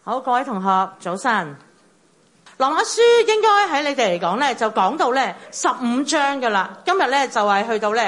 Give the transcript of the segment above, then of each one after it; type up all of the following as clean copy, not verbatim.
好，各位同學早晨。羅馬書應該喺你哋嚟講咧，就講到咧15章噶啦。今日咧就係去到咧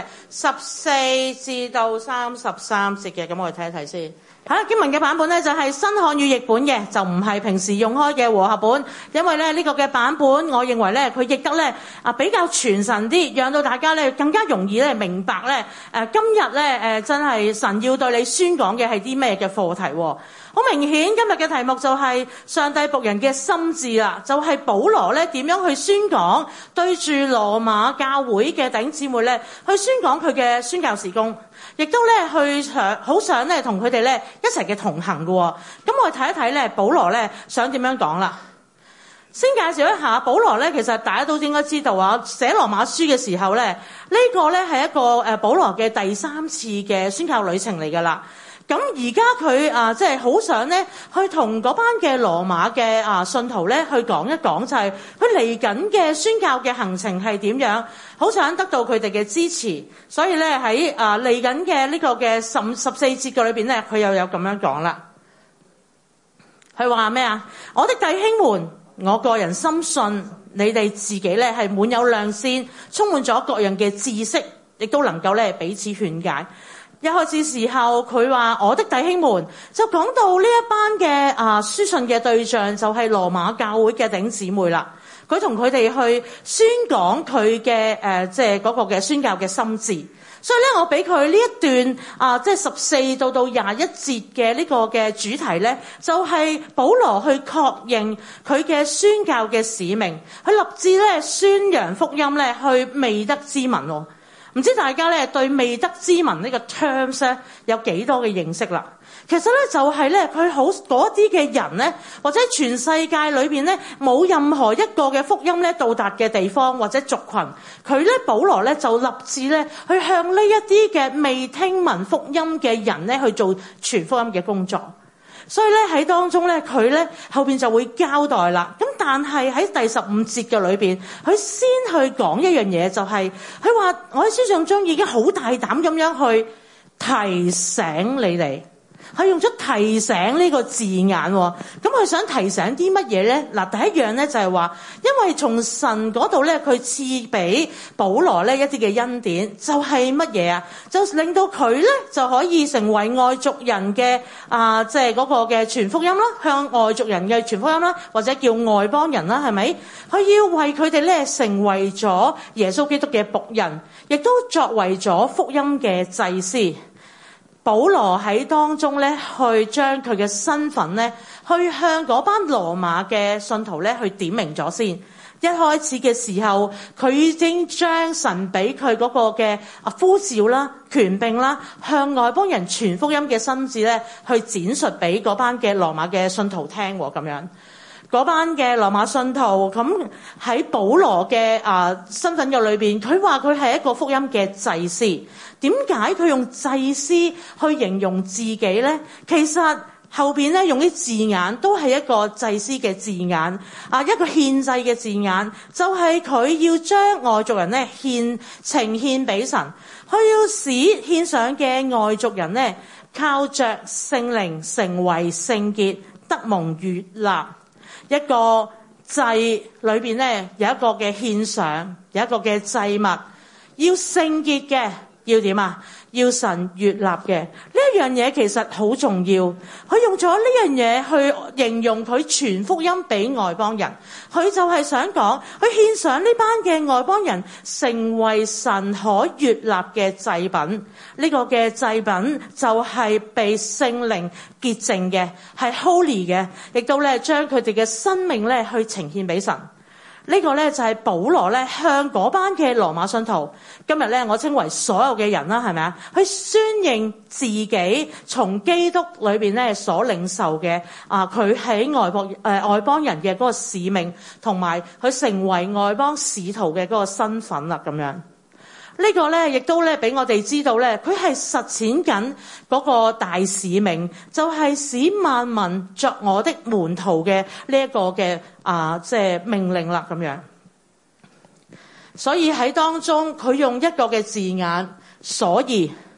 14至到33節嘅，咁我哋睇一睇先。經文嘅版本咧就係新漢語譯本嘅，就唔係平時用開嘅和合本，因為咧呢個嘅版本，我認為咧佢譯得咧比較傳神啲，讓到大家咧更加容易咧明白咧今日咧真係神要對你宣講嘅係啲咩嘅課題。好明顯今日嘅題目就係上帝僕人嘅心志啦，就係保羅咧點樣去宣講，對住羅馬教會嘅弟兄姊妹咧去宣講佢嘅宣教事工，亦都咧好想咧同佢哋咧一齊嘅同行嘅。咁我哋睇一睇咧保羅咧想點樣講啦。先介紹一下保羅咧，其實大家都應該知道啊，寫羅馬書嘅時候咧，呢個咧係一個保羅嘅第3次嘅宣教旅程嚟㗎啦。咁而家佢即係好想咧去同嗰班嘅羅馬嘅信徒咧去講一講，就係佢嚟緊嘅宣教嘅行程係點樣，好想得到佢哋嘅支持。所以咧喺嚟緊嘅呢個嘅14節嘅裏邊咧，佢又有咁樣講啦。佢話咩啊？我的弟兄們，我個人深信你哋自己咧係滿有亮先，充滿咗各樣嘅知識，亦都能夠咧彼此勸解。一開始時候佢話我的弟兄們，就講到呢一班嘅書信嘅對象就係羅馬教會嘅弟兄姊妹啦。佢同佢哋去宣講佢嘅即係嗰個嘅宣教嘅心志。所以咧我俾佢呢一段即係14到21節嘅呢個嘅主題咧，就係保羅去確認佢嘅宣教嘅使命，佢立志咧宣揚福音咧去未得之民。唔知大家咧對未得之民呢個 terms 咧有幾多嘅認識啦？其實咧就係咧佢好嗰啲嘅人咧，或者全世界裏邊咧冇任何一個嘅福音咧到達嘅地方或者族群，佢咧保羅咧就立志咧去向呢一啲嘅未聽聞福音嘅人咧去做傳福音嘅工作。所以咧喺當中咧佢咧後邊就會交代啦。咁但係喺第15節嘅裏邊，佢先去講一樣嘢，就係佢話我喺書上中已經好大膽咁樣去提醒你哋。佢用咗提醒呢個字眼，咁佢想提醒啲乜嘢咧？嗱，第一樣咧就係話，因為從神嗰度咧，佢賜俾保羅咧一啲嘅恩典，就係乜嘢啊？就令到佢咧就可以成為外族人嘅即係嗰個嘅傳福音啦，向外族人嘅傳福音啦，或者叫外邦人啦，係咪？佢要為佢哋咧成為咗耶穌基督嘅僕人，亦都作為咗福音嘅祭司。保羅喺當中咧，去將佢嘅身份咧，去向嗰班羅馬嘅信徒咧，去點明咗先。一開始嘅時候，佢已經將神俾佢嗰個嘅呼召啦、權柄啦，向外邦人傳福音嘅心志咧，去展述俾嗰班嘅羅馬嘅信徒聽咁樣。嗰班嘅羅馬信徒咁喺保羅嘅身份嘅裏邊，佢話佢係一個福音嘅祭司。點解佢用祭司去形容自己呢？其實後邊咧用啲字眼都係一個祭司嘅字眼，一個獻祭嘅字眼，就係佢要將外族人咧呈獻俾神，佢要使獻上嘅外族人咧靠着聖靈成為聖潔，得蒙悅納。一個祭裏邊咧有一個嘅獻上，有一個嘅祭物，要聖潔嘅，要點啊？要神悅納嘅。呢一樣嘢其實好重要。佢用咗呢樣嘢去形容佢傳福音俾外邦人，佢就係想講，佢獻上呢班嘅外邦人成為神可悅納嘅祭品。呢個嘅祭品就係被聖靈潔淨嘅，係 holy 嘅，亦都咧將佢哋嘅生命咧去呈獻俾神。呢個咧就係保羅咧向嗰班嘅羅馬信徒，今日咧我稱為所有嘅人啦，係咪啊？去宣認自己從基督裏邊咧所領受嘅佢喺外邦人嘅嗰個使命，同埋佢成為外邦使徒嘅嗰個身份啦，咁樣。呢個咧亦都咧俾我哋知道咧，佢係實踐緊嗰個大使命，就係使萬民作我的門徒嘅呢一個嘅即係命令啦，咁樣。所以喺當中佢用一個嘅字眼，所以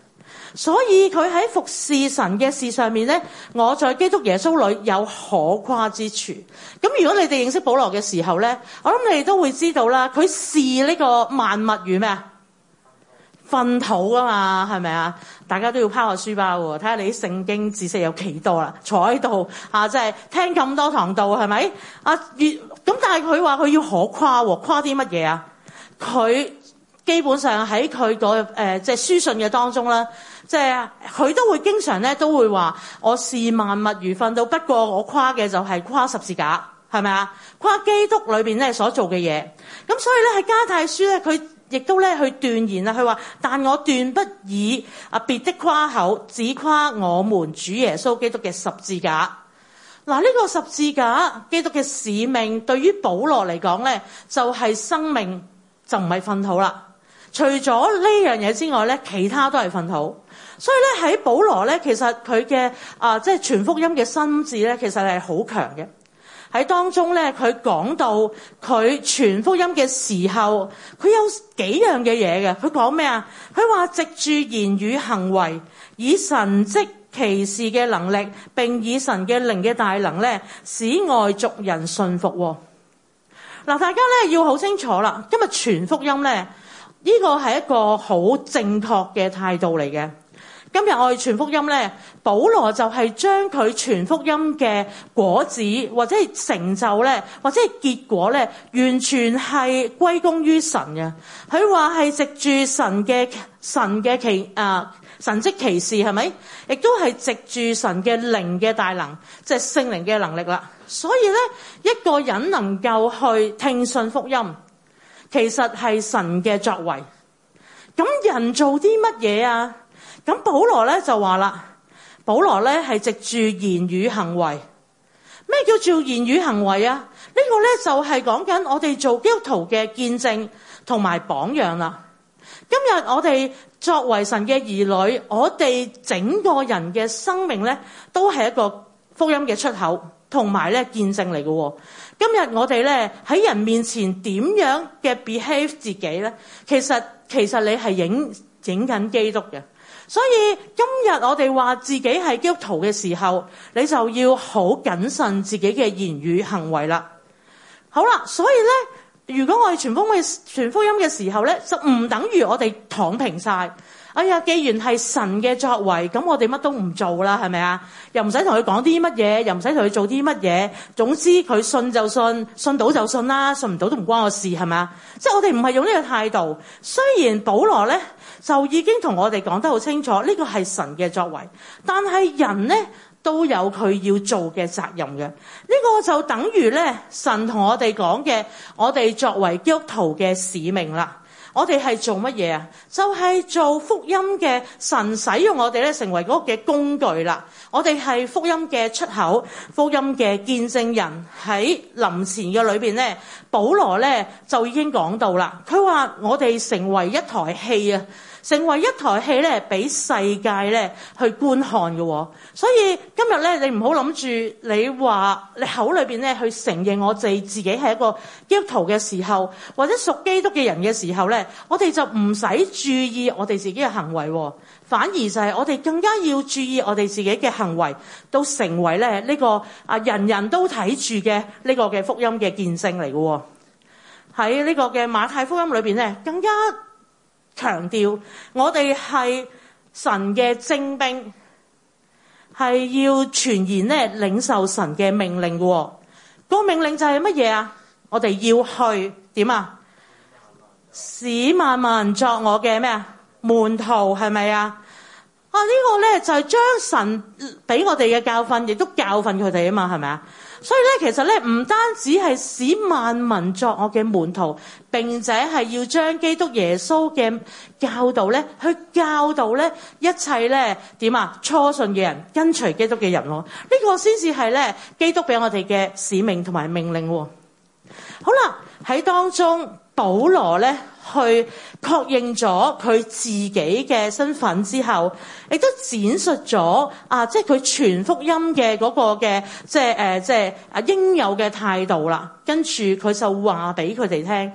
所以佢喺服侍神嘅事上面咧，我在基督耶穌裏有可誇之處。咁如果你哋認識保羅嘅時候咧，我諗你哋都會知道啦，佢視呢個萬物如咩啊？糞土啊嘛，係咪啊？大家都要拋下書包喎，睇下你啲聖經知識有幾多啦。坐喺度即係聽咁多堂道，係咪？咁但係佢話佢要可誇喎，誇啲乜嘢啊？佢基本上喺佢個即係書信嘅當中啦，即係佢都會經常咧都會話我視萬物如糞土，不過我誇嘅就係誇十字架，係咪啊？誇基督裏邊咧所做嘅嘢。咁所以咧喺加拉太書咧，佢亦都咧去斷言啦，佢話但我斷不以別的誇口，只誇我們主耶穌基督嘅十字架。嗱，呢個十字架基督嘅使命對於保羅嚟講咧，就係生命，就唔係糞土啦。除咗呢樣嘢之外咧，其他都係糞土。所以咧喺保羅咧，其實佢嘅即係傳福音嘅心志咧，其實係好強嘅。喺當中咧，佢講到佢傳福音嘅時候，佢有幾樣嘅嘢嘅。佢講咩啊？佢話藉住言語行為，以神蹟奇事嘅能力，並以神嘅靈嘅大能咧，使外族人信服。嗱，大家咧要好清楚啦，今日傳福音咧，呢個係一個好正確嘅態度嚟嘅。今日我哋傳福音咧，保羅就係將佢傳福音嘅果子或者係成就咧，或者係結果咧，完全係歸功於神嘅。佢話係藉住神嘅神蹟奇事，係咪？亦都係藉住神嘅靈嘅大能，即係聖靈嘅能力啦。所以咧，一個人能夠去聽信福音，其實係神嘅作為。咁人做啲乜嘢啊？咁保羅咧就話啦，保羅咧係藉住言語行為。咩叫做言語行為啊？呢個咧就係講緊我哋做基督徒嘅見證同埋榜樣啦。今日我哋作為神嘅兒女，我哋整個人嘅生命咧都係一個福音嘅出口，同埋咧見證嚟嘅。今日我哋咧喺人面前點樣嘅 behave 自己咧，其實你係影緊基督嘅。所以今日我哋話自己係基督徒嘅時候，你就要好謹慎自己嘅言語行為啦。好啦，所以咧，如果我哋傳福音嘅時候咧，就唔等於我哋躺平晒。哎呀，既然係神嘅作為，咁我哋乜都唔做啦，係咪啊？又唔使同佢講啲乜嘢，又唔使同佢做啲乜嘢。總之佢信就信，信到就信啦，信唔到都唔關我事，係咪啊？即係我哋唔係用呢個態度。雖然保羅咧就已經同我哋講得好清楚，呢個係神嘅作為，但係人咧都有佢要做嘅責任嘅。呢個就等於咧神同我哋講嘅，我哋作為基督徒嘅使命啦。我哋係做乜嘢啊？就係做福音嘅，神使用我哋咧成為嗰個嘅工具啦。我哋係福音嘅出口，福音嘅見證人。喺林前嘅裏邊咧，保羅咧就已經講到啦。佢話我哋成為一台戲啊，成為一台戲咧，俾世界咧去觀看嘅。所以今日咧，你唔好諗住你話你口裏邊咧去承認我哋自己係一個基督徒嘅時候，或者屬基督嘅人嘅時候咧，我哋就唔使注意我哋自己嘅行為，反而就係我哋更加要注意我哋自己嘅行為，都成為咧呢個人人都睇住嘅呢個嘅福音嘅見證嚟嘅。喺呢個嘅馬太福音裏邊咧，更加強調我哋係神嘅精兵，係要全然咧領受神嘅命令嘅。個命令就係乜嘢啊？我哋要去點啊？使萬民作我嘅咩啊？門徒，係咪啊？呢個咧就係將神俾我哋嘅教訓，亦都教訓佢哋啊嘛，係咪啊？所以咧，其實咧唔單止係使萬民作我嘅門徒，並且係要將基督耶穌嘅教導咧，去教導咧一切咧點啊？初信嘅人，跟隨基督嘅人，呢個先至係咧基督俾我哋嘅使命同埋命令。好啦，喺當中保羅咧去確認咗佢自己嘅身份之後，亦都展述咗即係佢傳福音嘅嗰個嘅即係應有嘅態度啦。跟住佢就話俾佢哋聽，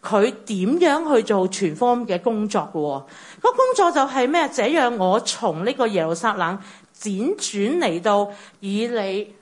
佢點樣去做傳福音嘅工作嘅喎。個工作就係咩？這樣我從呢個耶路撒冷輾轉嚟到以利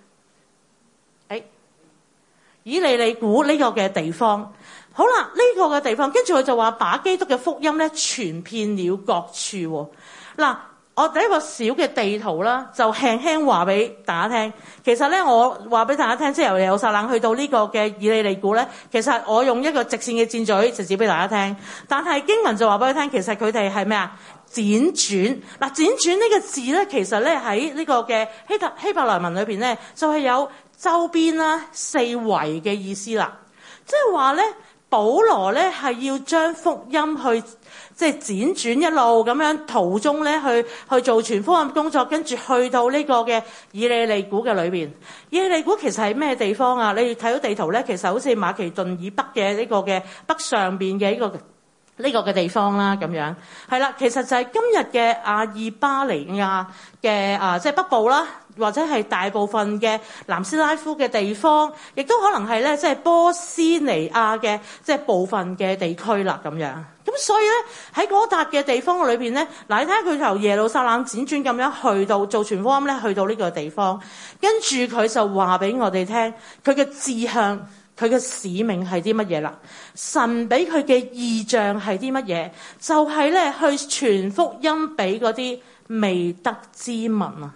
利古呢個嘅地方。好啦，呢個嘅地方，跟住佢就話把基督嘅福音咧傳遍了各處喎。嗱，我第一個小嘅地圖啦，就輕輕話俾大家聽。其實咧，我話俾大家聽，即係由耶路撒冷去到呢個嘅以利利古咧，其實我用一個直線嘅箭嘴直接俾大家聽。但係經文就話俾佢聽，其實佢哋係咩啊？輾轉。嗱，輾轉呢個字咧，其實咧喺呢個嘅希伯來文裏邊咧，就係有周邊啦、四圍嘅意思啦。即係話咧，保羅咧係要將福音去即係輾轉一路咁樣途中咧去做傳福音工作，跟住去到呢個嘅以利利古嘅裏邊。以利利古其實係咩地方啊？你睇到地圖咧，其實好似馬其頓以北嘅呢個嘅北上邊嘅呢個嘅地方啦，咁樣係啦。其實就係今日嘅阿爾巴尼亞嘅即係北部啦，或者係大部分嘅南斯拉夫嘅地方，亦都可能係咧即係波斯尼亞嘅即係部分嘅地區啦，咁樣。咁所以咧喺嗰笪嘅地方裏邊咧，嗱，你睇下佢由耶路撒冷輾轉咁樣去到做傳福音咧，去到呢個地方，跟住佢就話俾我哋聽佢嘅志向。佢嘅使命係啲乜嘢啦？神俾佢嘅異象係啲乜嘢？就係咧去傳福音俾嗰啲未得之民啊！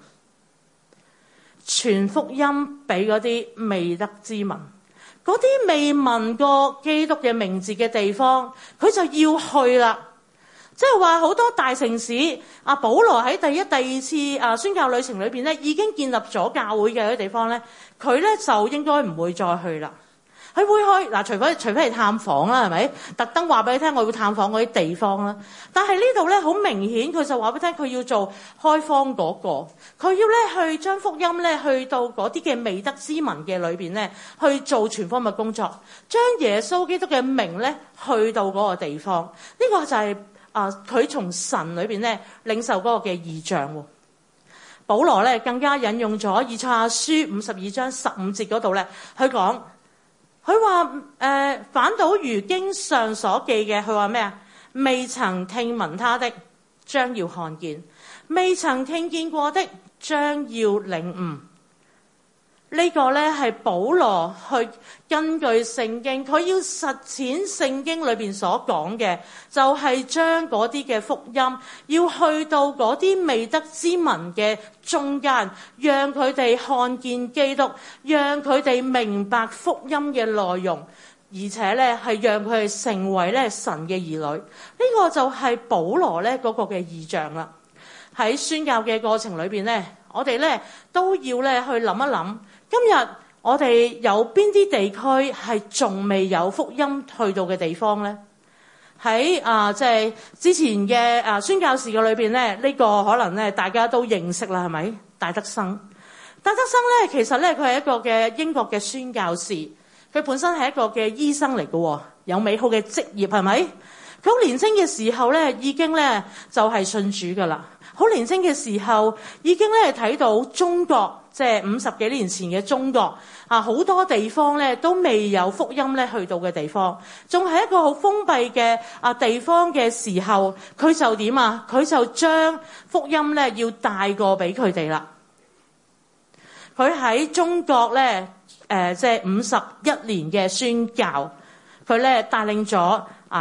傳福音俾嗰啲未得之民，嗰啲未聞過基督嘅名字嘅地方，佢就要去啦。即係話好多大城市，保羅喺第一、第二次宣教旅程裏邊咧，已經建立咗教會嘅嗰啲地方咧，佢咧就應該唔會再去啦。佢會去嗱，除非係探訪啦，係咪？特登話俾你聽，我要探訪嗰啲地方啦。但係呢度咧，好明顯佢就話俾你聽，佢要做開荒嗰個，佢要咧去將福音咧去到嗰啲嘅未得之民嘅裏邊咧，去做傳福音嘅工作，將耶穌基督嘅名咧去到嗰個地方。呢個就係佢從神裏邊咧領受嗰個嘅異象喎。保羅咧更加引用咗以賽亞書52章15節嗰度咧，佢講。佢話反倒如經上所記嘅，佢話咩啊？未曾聽聞他的，將要看見；未曾聽見過的，將要領悟。呢個咧係保羅去根據聖經，佢要實踐聖經裏邊所講嘅，就係將嗰啲嘅福音要去到嗰啲未得之民嘅中間，讓佢哋看見基督，讓佢哋明白福音嘅內容，而且咧係讓佢哋成為咧神嘅兒女。呢個就係保羅咧嗰個嘅異象啦。喺宣教嘅過程裏邊咧，我哋咧都要咧去諗一諗。今日我哋有邊啲地區係仲未有福音去到嘅地方咧？喺即係之前嘅宣教士嘅裏邊咧，呢個可能咧大家都認識啦，係咪？戴德生咧，其實咧佢係一個嘅英國嘅宣教士，佢本身係一個嘅醫生嚟嘅，有美好嘅職業，係咪？佢好年輕嘅時候咧，已經咧就係信主噶啦。好年輕嘅時候，已經咧睇到中國，即係50幾年前嘅中國好多地方咧都未有福音咧去到嘅地方，仲係一個好封閉嘅地方嘅時候，佢就點啊？佢就將福音咧要帶過俾佢哋啦。佢喺中國咧即係51年嘅宣教，佢咧帶領咗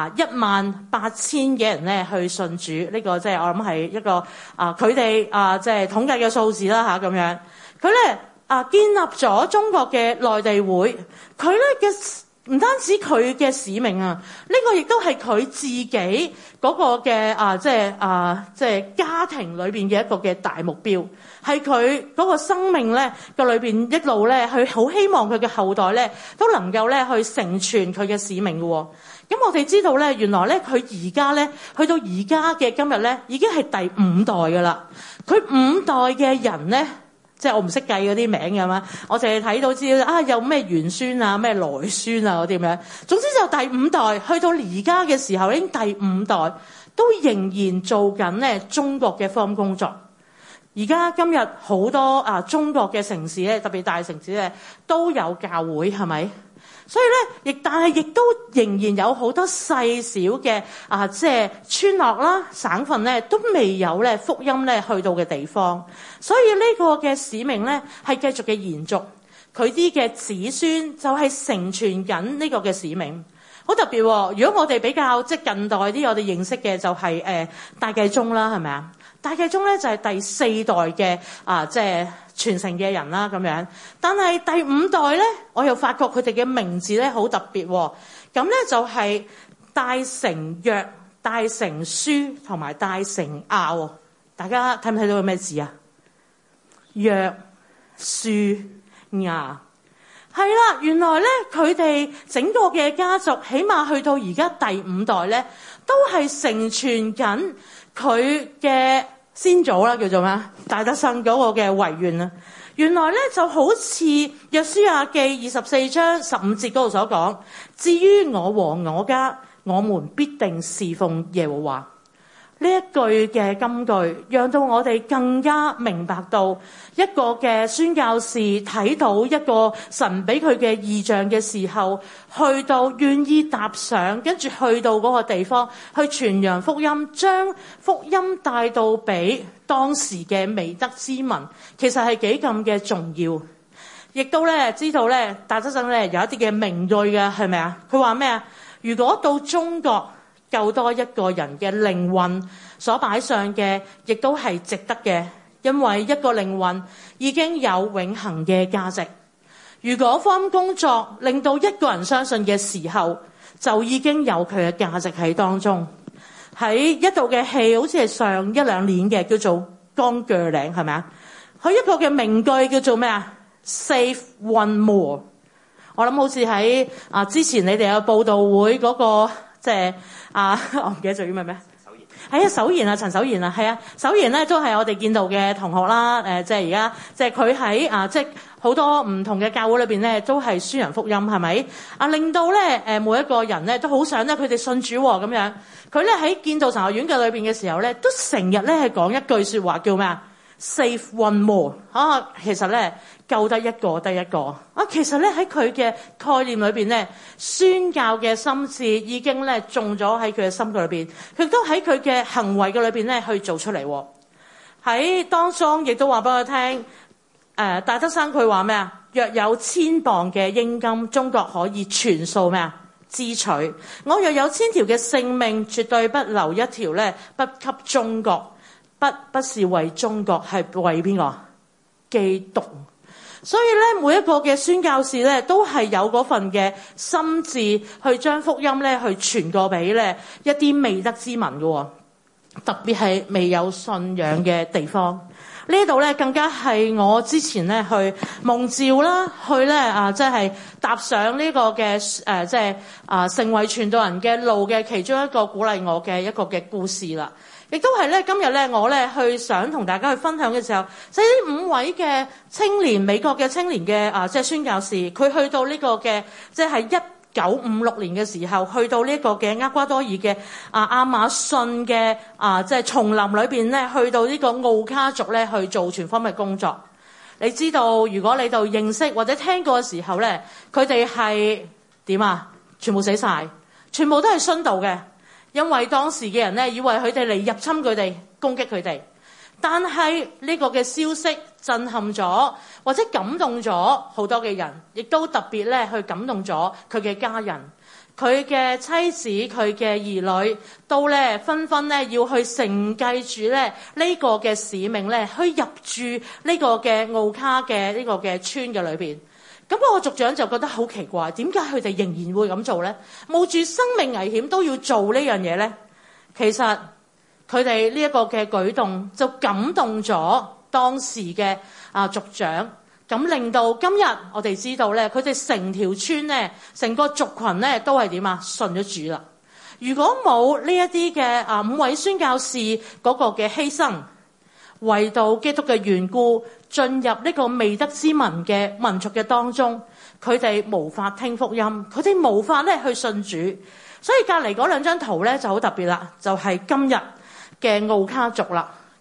18000嘅人咧去信主，呢個即係我諗係一個佢哋即係統計嘅數字啦咁樣。佢咧建立咗中國嘅內地會，佢咧嘅唔單止佢嘅使命啊，呢個亦都係佢自己嗰個嘅即係家庭裏邊嘅一個嘅大目標，係佢嗰個生命咧嘅裏邊一路咧，佢好希望佢嘅後代咧都能夠咧去成全佢嘅使命嘅。咁我哋知道咧，原來咧佢而家咧去到而家嘅今日咧，已經係第5代噶啦。佢5代嘅人咧，即係我唔識計嗰啲名嘅嘛，我淨係睇到知道有咩玄孫啊、咩來孫啊嗰啲咁樣。總之就第5代去到而家嘅時候，已經第5代都仍然做緊咧中國嘅福音工作。 而家今日好多中國嘅城市咧，特別大城市咧都有教會，係咪？所以咧，但係亦都仍然有好多細小嘅即係村落啦、省份咧，都未有咧福音咧去到嘅地方。所以呢個嘅使命咧係繼續嘅延續，佢啲嘅子孫就係承傳緊呢個嘅使命。好特別喎！如果我哋比較即係近代啲，我哋認識嘅就係大計宗啦，係咪啊？大計宗咧就係第4代嘅即係傳承嘅人啦咁樣。但係第5代咧，我又發覺佢哋嘅名字咧好特別喎。咁咧就係大成約、大成書同埋大成亞。大家睇唔睇到有咩字啊？約、書、亞。係啦，原來咧佢哋整個嘅家族，起碼去到而家第5代咧，都係承傳緊佢嘅先祖啦，叫做咩？大得生嗰個嘅遺願啊！原來咧就好似約書亞記24章15節嗰度所講，至於我和我家，我們必定侍奉耶和華。呢一句嘅金句，讓到我哋更加明白到一個嘅宣教士睇到一個神俾佢嘅異象嘅時候，去到願意踏上，跟住去到嗰個地方去傳揚福音，將福音帶到俾當時嘅未得之民，其實係幾咁嘅重要。亦都咧知道咧，大德生咧有一啲嘅名句嘅，係咪啊？佢話咩啊？如果到中國救多一個人嘅靈魂所擺上嘅，亦都係值得嘅，因為一個靈魂已經有永恆嘅價值。如果福音工作令到一個人相信嘅時候，就已經有佢嘅價值喺當中。喺一度嘅戲，好似係上1-2年嘅，叫做《江鋸嶺》，係咪啊？佢一個嘅名句叫做咩啊？ Save one more。 我諗好似喺之前你哋有報道會嗰個即係我唔記得咗叫咩？係啊，守賢啊，陳守賢啊，係啊，守賢咧都係我哋見到嘅同學啦。即係而家即係佢喺即係好多唔同嘅教會裏邊咧，都係宣揚福音，係咪？令到咧每一個人咧都好想咧佢哋信主咁樣。佢咧喺建道神學院嘅裏邊嘅時候咧，都成日咧係講一句說話叫咩啊？ Save one more。其實咧救得一個得一個。其實咧喺佢嘅概念裏邊咧，宣教嘅心志已經咧種咗喺佢嘅心裏邊，佢都喺佢嘅行為嘅裏邊咧去做出嚟。喺當中亦都話俾我聽，大德生佢話咩啊？若有1000磅嘅英金，中國可以全數咩啊？支取。我若有1000條嘅性命，絕對不留一條咧不給中國。不是為中國，係為邊個？基督。所以咧，每一個嘅宣教士咧，都係有嗰份嘅心志，去將福音咧去傳過俾咧一啲未得之民嘅，特別係未有信仰嘅地方。呢度咧更加係我之前咧去蒙召啦，去咧即係踏上呢個嘅即係成為傳道人嘅路嘅其中一個鼓勵我嘅一個嘅故事啦。亦都係咧，今日咧，我咧去想同大家去分享嘅時候，就係呢5位嘅青年，美國嘅青年嘅即係宣教士，佢去到呢個嘅即係1956年嘅時候，去到呢個嘅厄瓜多爾嘅亞馬遜嘅即係叢林裏邊咧，去到呢個奧卡族咧去做全方位工作。你知道，如果你度認識或者聽過嘅時候咧，佢哋係點啊？全部死晒，全部都係殉道嘅。因為當時嘅人咧，以為佢哋嚟入侵佢哋，攻擊佢哋。但係呢個嘅消息震撼咗，或者感動咗好多嘅人，亦都特別咧去感動咗佢嘅家人、佢嘅妻子、佢嘅兒女，都咧紛紛咧要去承繼住咧呢個嘅使命咧，去入住呢個嘅奧卡嘅呢個嘅村嘅裏邊。咁個族長就覺得好奇怪，點解佢哋仍然會咁做咧？冒住生命危險都要做呢樣嘢咧？其實佢哋呢一個嘅舉動就感動咗當時嘅族長，咁令到今日我哋知道咧，佢哋成條村咧，成個族群咧都係點啊？信咗主啦！如果冇呢一啲嘅5位宣教士嗰個嘅犧牲，為到基督嘅緣故，進入呢個未得之民嘅民族嘅當中，佢哋無法聽福音，佢哋無法咧去信主。所以隔離嗰2張圖咧就好特別啦，就係今日嘅奧卡族啦。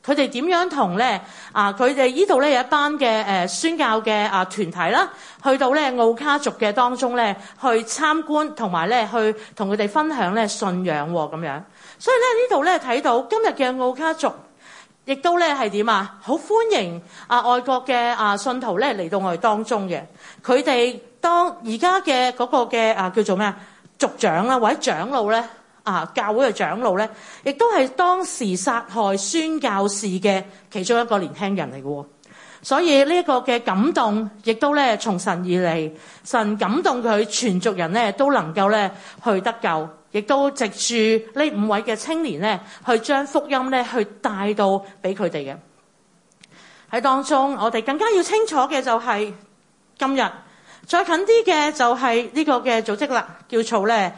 佢哋點樣同咧佢哋呢度咧有一班嘅宣教嘅團體啦，去到咧奧卡族嘅當中咧去參觀，同埋咧去同佢哋分享咧信仰咁樣。所以咧呢度咧睇到今日嘅奧卡族，亦都咧係點啊？好歡迎外國嘅信徒咧嚟到我哋當中嘅。佢哋當而家嘅嗰個嘅叫做咩啊族長啦，或者長老咧教會嘅長老咧，亦都係當時殺害宣教士嘅其中一個年輕人嚟嘅。所以呢一個嘅感動，亦都咧從神而嚟，神感動佢全族人咧都能夠咧去得救，亦都藉住呢5位嘅青年咧去將福音咧去帶到俾佢哋嘅。喺當中，我哋更加要清楚嘅就係今日再近啲嘅就係呢個嘅組織啦，叫做咧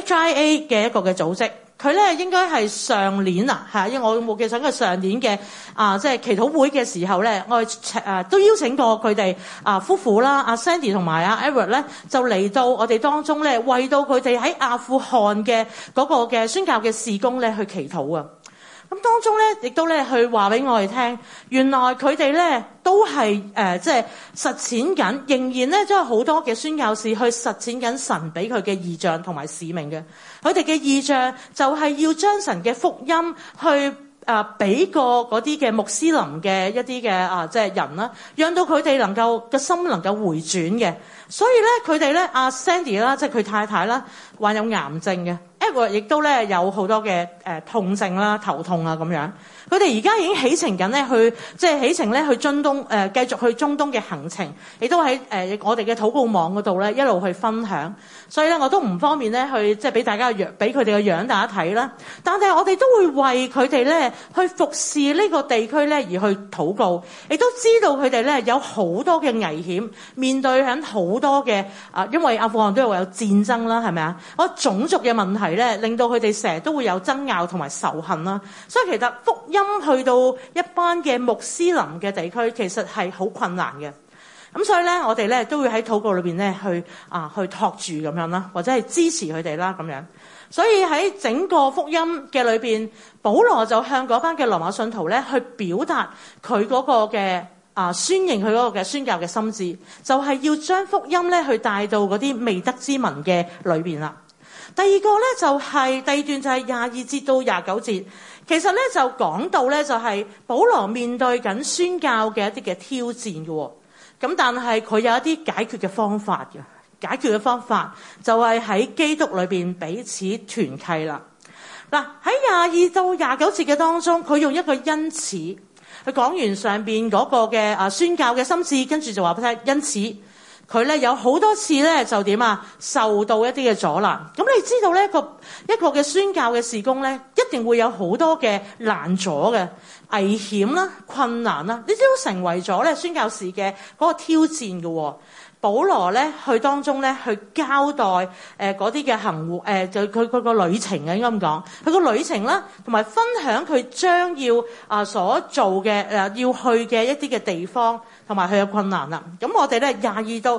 HIA 嘅一個嘅組織。佢咧應該係上年因為我冇記錯，佢上年嘅即係祈禱會嘅時候咧，我哋都邀請過佢哋夫婦啦，阿 Sandy 同埋阿 Edward 咧，就嚟到我哋當中咧，為到佢哋喺阿富汗嘅嗰個嘅宣教嘅事工咧去祈禱啊。咁當中咧，亦都咧去話俾我哋聽，原來佢哋咧都係即係實踐緊，仍然咧都有好多嘅宣教士去實踐緊神俾佢嘅異象同埋使命嘅。佢哋嘅異象就係要將神嘅福音去俾過嗰啲嘅穆斯林嘅一啲嘅即係人啦，讓到佢哋能夠個心能夠回轉嘅。所以咧，佢哋咧阿 Sandy 啦，即係佢太太啦，患有癌症嘅。Edward 亦都咧有好多嘅痛症啦、頭痛啊咁樣。佢哋而家已經起程緊咧去，即係起程咧去中東繼續去中東嘅行程，亦都喺我哋嘅禱告網嗰度咧一路去分享。所以咧我都唔方便咧去即係俾大家俾佢哋嘅樣大家睇啦。但係我哋都會為佢哋咧去服侍呢個地區咧而去禱告，亦都知道佢哋咧有好多嘅危險，面對緊好多嘅因為阿富汗都有戰爭啦，係咪啊？嗰種族嘅問題咧，令到佢哋成日都會有爭拗同埋仇恨啦。所以其實福音去到一班嘅穆斯林嘅地區，其實係好困難嘅。咁所以咧，我哋咧都會喺禱告裏邊咧去托住咁樣啦，或者係支持佢哋啦咁樣。所以喺整個福音嘅裏邊，保羅就向嗰班嘅羅馬信徒咧去表達佢嗰個嘅宣認佢嗰個嘅宣教嘅心志，就係要將福音咧去帶到嗰啲未得之民嘅裏邊啦。第二個咧就係第二段就係22節到29節，其實咧就講到咧就係保羅面對緊宣教嘅一啲嘅挑戰嘅，咁但係佢有一啲解決嘅方法嘅。解決嘅方法就係喺基督裏邊彼此團契啦。嗱，喺22到29節嘅當中，佢用一個因此，佢講完上邊嗰個嘅宣教嘅心志，跟住就話俾佢聽，因此佢咧有好多次咧就點受到一啲嘅阻攔。咁你知道咧一個嘅宣教嘅事工咧，一定會有好多嘅難阻嘅危險啦、困難啦，呢啲都成為咗咧宣教士嘅嗰個挑戰嘅。保羅咧去當中咧去交代嗰啲嘅行就佢個旅程應該咁講，佢個旅程啦，同埋分享佢將要所做嘅要去嘅一啲嘅地方，同埋佢嘅困難啦。咁我哋咧23到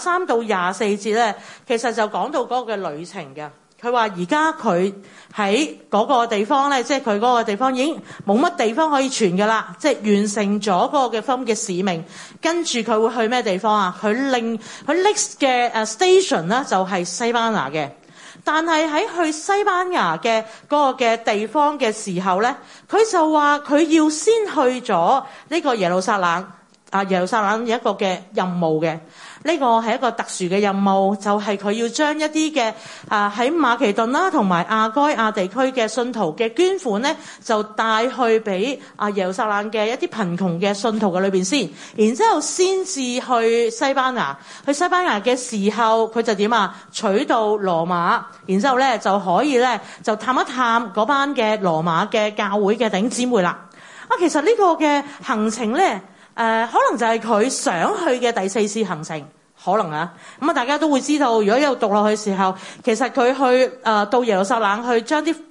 24節咧，其實就講到嗰個嘅旅程嘅。佢話而家佢喺嗰個地方咧，即係佢嗰個地方已經冇乜地方可以傳㗎啦，即係完成咗嗰個嘅福音嘅使命。跟住佢會去咩地方啊？佢 next 嘅station 咧就係西班牙嘅。但係喺去西班牙嘅嗰個嘅地方嘅時候咧，佢就話佢要先去咗呢個耶路撒冷。耶路撒冷有一個嘅任務嘅，呢個係一個特殊嘅任務，就係佢要將一啲嘅喺馬其頓啦同埋亞該亞地區嘅信徒嘅捐款咧，就帶去俾耶路撒冷嘅一啲貧窮嘅信徒嘅裏邊先，然之後先至去西班牙。去西班牙嘅時候，佢就點取到羅馬，然之後咧就可以咧就探一探嗰班嘅羅馬嘅教會嘅弟兄姊妹啦。其實呢個嘅行程咧。可能就係佢想去嘅第4次行程，可能咁大家都會知道，如果一路讀落去嘅時候，其實佢去到耶路撒冷去將啲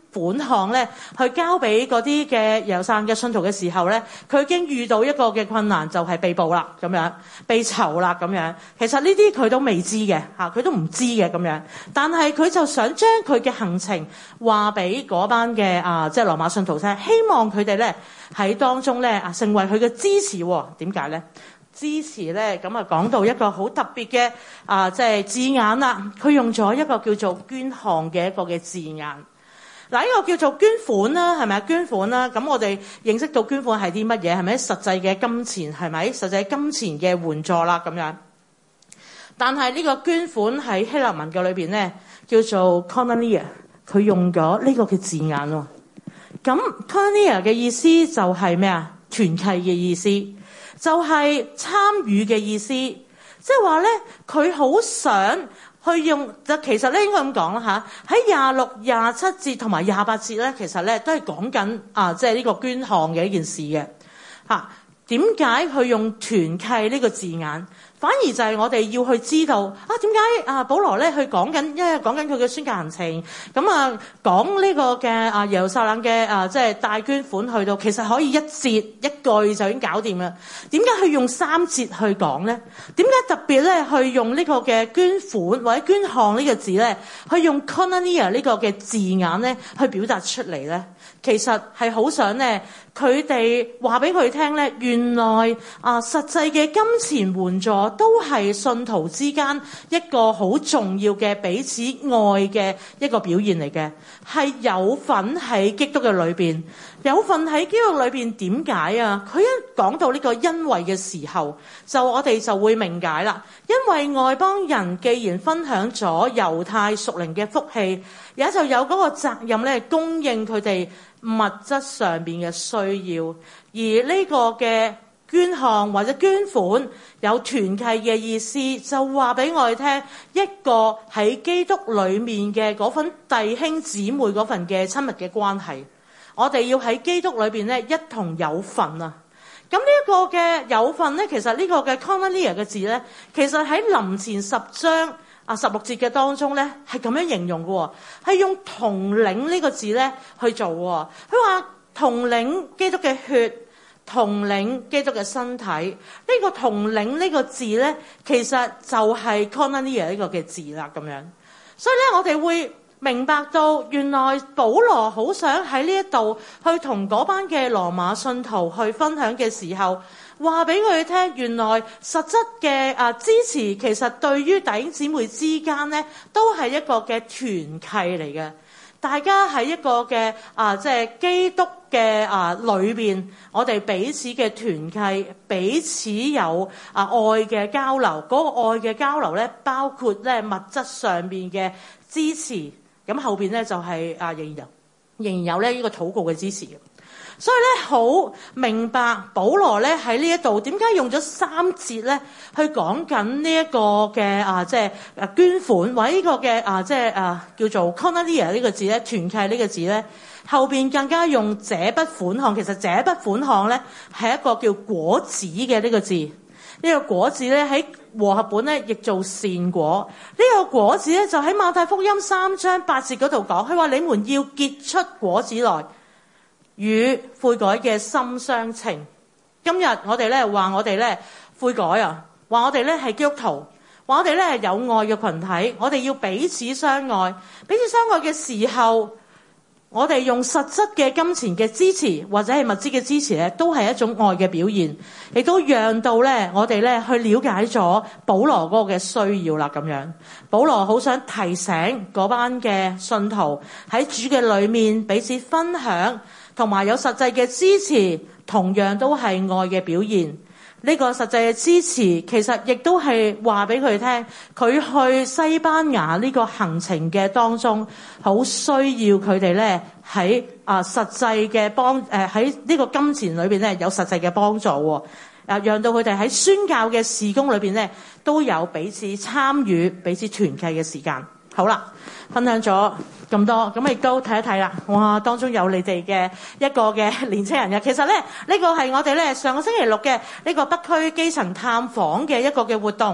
款項咧去交俾嗰啲嘅耶路撒冷嘅信徒嘅時候咧，佢已經遇到一個嘅困難，就係被捕啦，咁樣被囚啦，咁樣。其實呢啲佢都未知嘅嚇，佢都唔知嘅咁樣。但係佢就想將佢嘅行程話俾嗰班嘅即係羅馬信徒聽，希望佢哋咧喺當中咧成為佢嘅支持。點解咧？支持咧咁啊，講到一個好特別嘅即係字眼啦。佢用咗一個叫做捐項嘅一個嘅字眼。嗱，呢個叫做捐款啦，係咪啊？捐款啦，咁我哋認識到捐款係啲乜嘢？係咪實際嘅金錢？係咪實際金錢嘅援助啦？咁樣。但係呢個捐款喺希臘文嘅裏邊咧，叫做 koinonia， 佢用咗呢個嘅字眼喎。咁 koinonia 嘅意思就係咩啊？團契嘅意思，就係參與嘅意思，即係話咧，佢好想去用，其實咧應該咁講啦嚇。喺26、27節同埋28節咧，其實咧都係講緊即係呢個捐項嘅一件事嘅嚇。點解佢用團契呢個字眼？反而就係我哋要去知道點解保羅咧去講緊，因為講緊佢嘅宣教行程，咁講呢個嘅耶路撒冷嘅即係大捐款去到，其實可以一節一句就已經搞掂啦。點解佢用3節去講咧？點解特別咧去用呢個嘅捐款或者捐項呢個字咧，去用 koinonia 呢個嘅字眼咧去表達出嚟咧？其實係好想咧，佢哋話俾佢聽咧，原來實際嘅金錢援助都係信徒之間一個好重要嘅彼此愛嘅一個表現嚟嘅，係有份喺基督嘅裏邊，有份喺基督裏邊。點解啊？佢一講到呢個恩惠嘅時候，我哋就會明解啦。因為外邦人既然分享咗猶太屬靈嘅福氣，也就有嗰個責任咧，供應佢哋物質上邊嘅需要。而呢個嘅捐項或者捐款有團契嘅意思，就話俾我哋聽一個喺基督裏面嘅嗰份弟兄姊妹嗰份嘅親密嘅關係。我哋要喺基督裏邊咧一同有份啊！咁呢一個嘅有份咧，其實呢個嘅 koinonia 嘅字咧，其實喺林前10章16節嘅當中咧，係咁樣形容嘅，係用同領呢個字咧去做。佢話同領基督嘅血，同領基督嘅身體。呢個同領呢個字咧，其實就係 koinonia 呢個嘅字啦，咁樣。所以咧，我哋會明白到原來保羅好想喺呢一度去同嗰班嘅羅馬信徒去分享嘅時候，話俾佢哋聽，原來實質嘅支持其實對於弟兄姊妹之間咧都係一個嘅團契嚟嘅。大家喺一個嘅即係基督嘅裏邊，我哋彼此嘅團契，彼此有愛嘅交流。嗰個愛嘅交流咧，包括咧物質上邊嘅支持。咁後邊咧就係仍然有咧呢個禱告嘅支持嘅。所以咧好明白保羅咧喺呢一度點解用咗3節咧去講緊呢一個嘅即係捐款或者呢個嘅即係叫做 koinonia 呢個字咧，團契呢個字咧，後邊更加用這筆款項。其實這筆款項咧係一個叫果子嘅呢個字。呢個果子咧喺和合本咧亦做善果。呢個果子咧就喺馬太福音3章8節嗰度講，佢話你們要結出果子來，與悔改嘅心相稱。今日我哋咧話我哋咧悔改啊，話我哋咧係基督徒，話我哋咧係有愛嘅群體，我哋要彼此相愛。彼此相愛嘅時候，我哋用實質嘅金錢嘅支持或者係物質嘅支持咧，都係一種愛嘅表現，亦都讓到咧我哋咧去了解咗保羅嗰個嘅需要啦。咁樣，保羅好想提醒嗰班嘅信徒喺主嘅裏面彼此分享，同埋有實際嘅支持，同樣都係愛嘅表現。呢個實際嘅支持其實亦都係話俾佢聽，佢去西班牙呢個行程嘅當中，好需要佢哋咧喺實際嘅喺呢個金錢裏邊咧有實際嘅幫助，讓到佢哋喺宣教嘅事工裏邊咧都有彼此參與、彼此團契嘅時間。好啦，分享咗咁多，咁亦都睇一睇啦。哇，當中有你哋嘅一個嘅年青人嘅，其實咧呢個係我哋咧上個星期六嘅呢個北區基層探訪嘅一個嘅活動。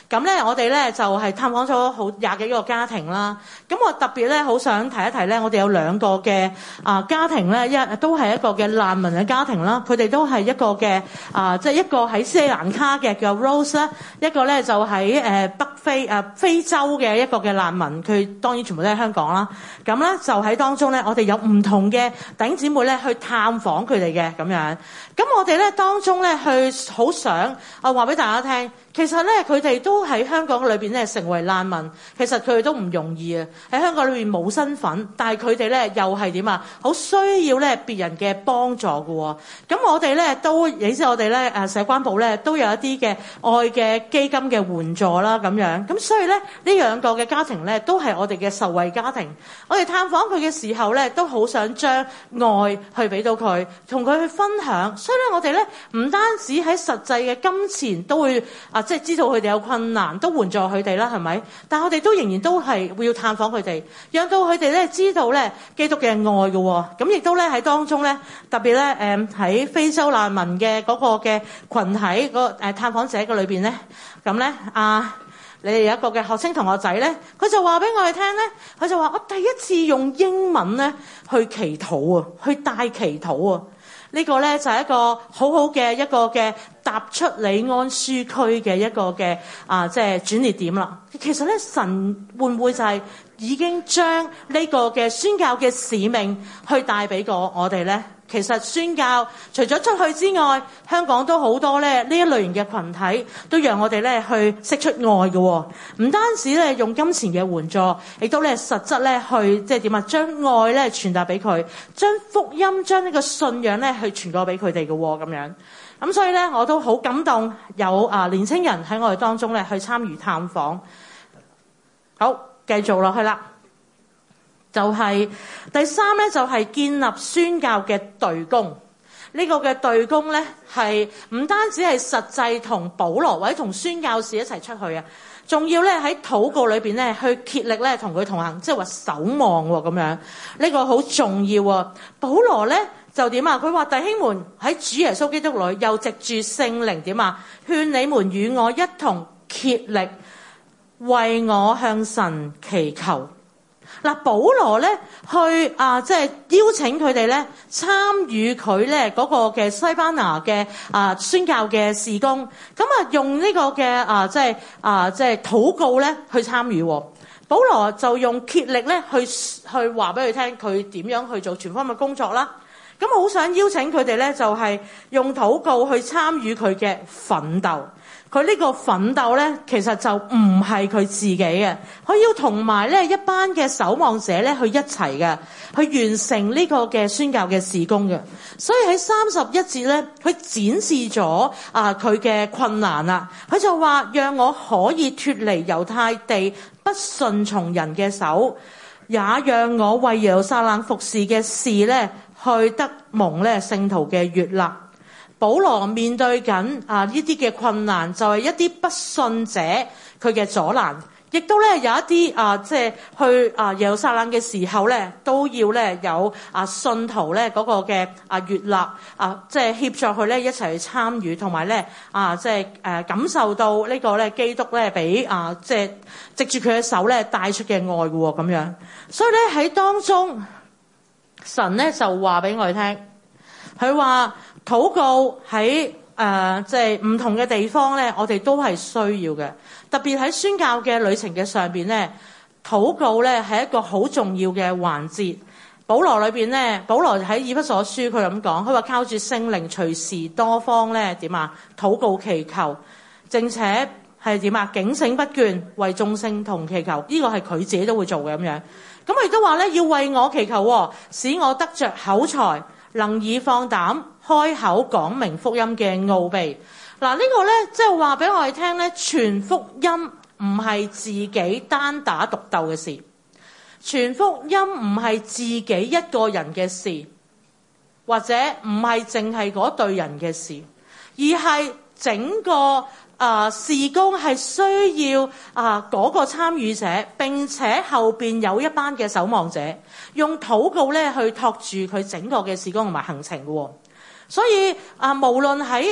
咁咧我哋咧就係探訪咗好20幾個家庭啦。咁我特別咧好想提一提咧，我哋有2個嘅家庭咧，一都係一個嘅難民嘅家庭啦。佢哋都係一個嘅即係一個喺斯里蘭卡嘅叫 Rose 啦，一個咧就喺北非非洲嘅一個嘅難民。佢當然全部都喺香港啦。咁咧就喺當中咧，我哋有唔同嘅弟兄姊妹咧去探訪佢哋嘅咁樣。咁我哋咧當中咧去好想話俾大家聽，其實咧佢哋都喺香港裏邊咧成為難民，其實佢哋都唔容易啊！喺香港裏邊冇身份，但係佢哋咧又係點啊？好需要咧別人嘅幫助嘅喎。咁我哋咧都，你知我哋咧社關部咧都有一啲嘅愛嘅基金嘅援助啦咁樣。咁所以咧呢2個嘅家庭咧都係我哋嘅受惠家庭。我哋探訪佢嘅時候咧，都好想將愛去俾到佢，同佢去分享。所以咧我哋咧唔單止喺實際嘅金錢都會即係知道佢哋有困難，都援助佢哋啦，係咪？但係我哋都仍然都係會要探訪佢哋，讓到佢哋咧知道咧基督嘅愛嘅喎。咁亦都咧喺當中咧，特別咧喺非洲難民嘅嗰個嘅群體個探訪者嘅裏邊咧，咁咧你哋有一個嘅學青同學仔咧，佢就話俾我哋聽咧，佢就話我第一次用英文咧去祈禱啊，去帶祈禱啊。呢個咧就係一個好好嘅一個嘅踏出李安舒區嘅一個嘅即係轉捩點啦。其實咧神會唔會就係已經將呢個嘅宣教嘅使命去帶俾過我哋咧？其實宣教除咗出去之外，香港都好多咧呢一類型嘅群體，都讓我哋咧去釋出愛嘅喎。唔單止咧用金錢嘅援助，亦都咧實質咧去即係點啊？將愛咧傳達俾佢，將福音將呢個信仰咧去傳過俾佢哋嘅喎咁樣。咁所以咧我都好感動，有年青人喺我哋當中咧去參與探訪。好，繼續落去啦。就係第3咧，就係建立宣教嘅隊工。呢個嘅隊工咧，係唔單止係實際同保羅或者同宣教士一齊出去啊，仲要咧喺禱告裏邊咧去竭力咧同佢同行，即係話守望喎咁樣。呢個好重要啊！保羅咧就點啊？佢話弟兄們喺主耶穌基督裏，又藉住聖靈點啊？勸你們與我一同竭力為我向神祈求。嗱，保羅咧去即係邀請佢哋咧參與佢咧嗰個嘅西班牙嘅宣教嘅事工，咁用呢個嘅即係禱告咧去參與。保羅就用竭力咧去話俾佢聽，佢點樣去做全方面嘅工作啦。咁我好想邀請佢哋咧，就係用禱告去參與佢嘅奮鬥。佢呢個奮鬥咧，其實就唔係佢自己嘅，佢要同埋咧一班嘅守望者咧去一齊嘅，去完成呢個嘅宣教嘅事工嘅。所以喺31節咧，佢展示咗佢嘅困難啦。佢就話：讓我可以脫離猶太地不順從人嘅手，也讓我為耶路撒冷服侍嘅事咧，去得蒙咧聖徒嘅悅納。保羅面對緊呢啲嘅困難，就係一啲不信者佢嘅阻攔，亦都咧有一啲即係去耶路撒冷嘅時候咧，都要咧有信徒咧嗰個嘅悅納即係協助佢咧一齊去參與，同埋咧即係感受到呢個咧基督咧俾即係藉住佢嘅手咧帶出嘅愛嘅喎咁樣。所以咧喺當中，神咧就話俾我哋聽，佢話禱告喺即係唔同嘅地方咧，我哋都係需要嘅。特別喺宣教嘅旅程嘅上邊咧，禱告咧係一個好重要嘅環節。保羅裏邊咧，保羅喺以弗所書佢咁講，佢話靠住聖靈隨時多方咧點啊禱告祈求，並且係點啊警醒不倦為眾聖同祈求。呢個係佢自己都會做嘅咁樣。咁佢亦都話咧要為我祈求，使我得着口才，能以放膽開口講明福音嘅奧秘。嗱，呢個咧即係話俾我哋聽咧，傳福音唔係自己單打獨鬥嘅事，傳福音唔係自己一個人嘅事，或者唔係淨係嗰隊人嘅事，而係整個事工係需要嗰個參與者，並且後邊有一班嘅守望者，用禱告咧去托住佢整個嘅事工同埋行程嘅。所以無論喺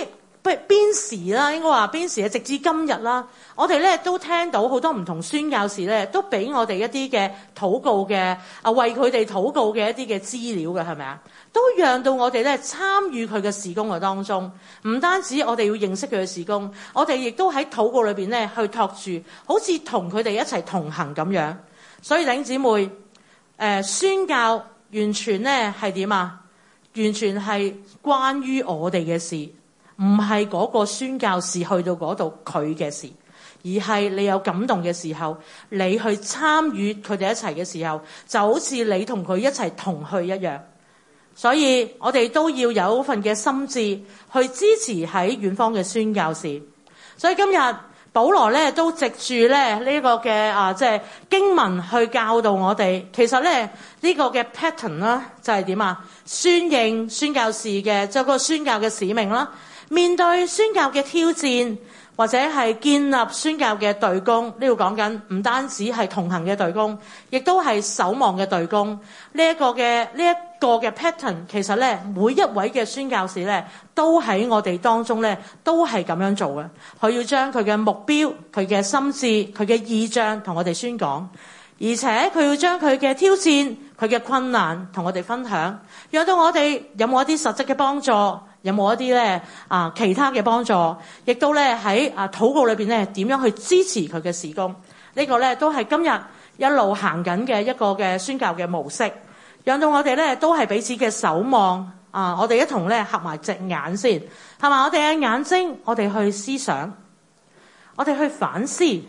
邊時啦，應該話邊時啊，直至今日啦，我哋咧都聽到好多唔同宣教士咧，都俾我哋一啲嘅禱告嘅為佢哋禱告嘅一啲嘅資料嘅，係咪啊？都讓到我哋咧參與佢嘅事工嘅當中，唔單止我哋要認識佢嘅事工，我哋亦都喺禱告裏邊咧去托住，好似同佢哋一齊同行咁樣。所以弟兄姊妹，宣教完全咧係點啊？完全係關於我哋嘅事。唔係嗰個宣教士去到嗰度佢嘅事，而係你有感動嘅時候，你去參與佢哋一齊嘅時候，就好似你同佢一齊同去一樣。所以我哋都要有份嘅心志去支持喺遠方嘅宣教士。所以今日保羅咧都藉住咧呢個嘅即係經文去教導我哋，其實咧呢個嘅 pattern 啦就係點啊？宣認宣教士嘅即係個宣教嘅使命啦。面對宣教嘅挑戰，或者係建立宣教嘅隊工，呢度講緊唔單止係同行嘅隊工，亦都係守望嘅隊工。呢一個嘅 pattern， 其實咧每一位嘅宣教士咧，都喺我哋當中咧，都係咁樣做嘅。佢要將佢嘅目標、佢嘅心志、佢嘅意象同我哋宣講，而且佢要將佢嘅挑戰、佢嘅困難同我哋分享，讓到我哋有冇一啲實質嘅幫助。有冇一啲咧其他嘅幫助，亦都咧喺禱告裏邊咧點樣去支持佢嘅事工？呢個咧都係今日一路行緊嘅一個嘅宣教嘅模式，讓到我哋咧都係彼此嘅守望我哋一同咧合埋隻眼先，係嘛？我哋嘅眼睛，我哋去思想，我哋去反思。弟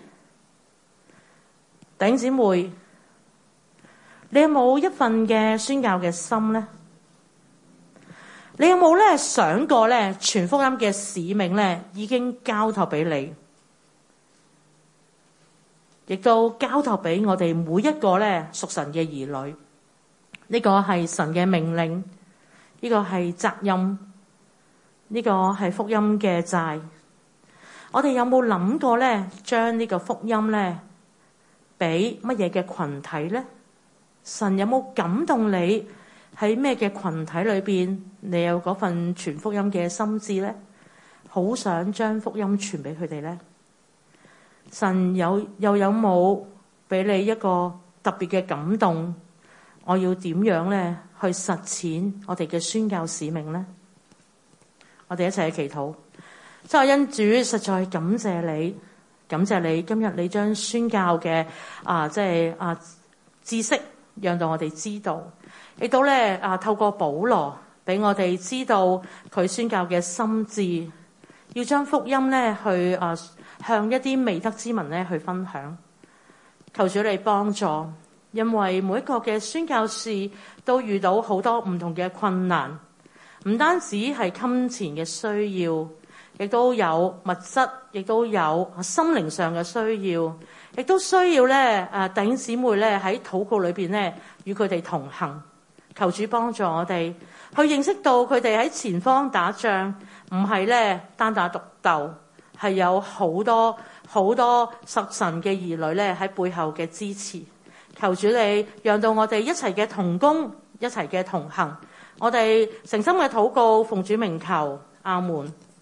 兄姊妹，你有冇一份嘅宣教嘅心咧？你有冇咧想過咧傳福音嘅使命咧已經交託俾你，亦都交託俾我哋每一個咧屬神嘅兒女。呢個係神嘅命令，呢個係責任，呢個係福音嘅債。我哋有冇諗過咧將呢個福音咧俾乜嘢嘅群體咧？神有冇感動你？喺咩嘅群體裏邊，你有嗰份傳福音嘅心志咧？好想將福音傳俾佢哋咧？神又有冇俾你一個特別嘅感動？我要點樣咧去實踐我哋嘅宣教使命咧？我哋一齊去祈禱。真係恩主，實在感謝你，感謝你今日你將宣教嘅知識讓到我哋知道。亦都咧透過保羅俾我哋知道佢宣教嘅心志，要將福音咧去向一啲未得之民咧去分享。求主你幫助，因為每一個嘅宣教士都遇到好多唔同嘅困難，唔單止係金錢嘅需要，亦都有物質，亦都有心靈上嘅需要，亦都需要咧弟兄姊妹咧喺禱告裏邊咧與佢哋同行。求主幫助我哋去認識到佢哋喺前方打仗，唔係咧單打獨鬥，係有好多好多屬神嘅兒女咧喺背後嘅支持。求主你讓到我哋一齊嘅同工，一齊嘅同行。我哋誠心嘅禱告，奉主名求，阿門。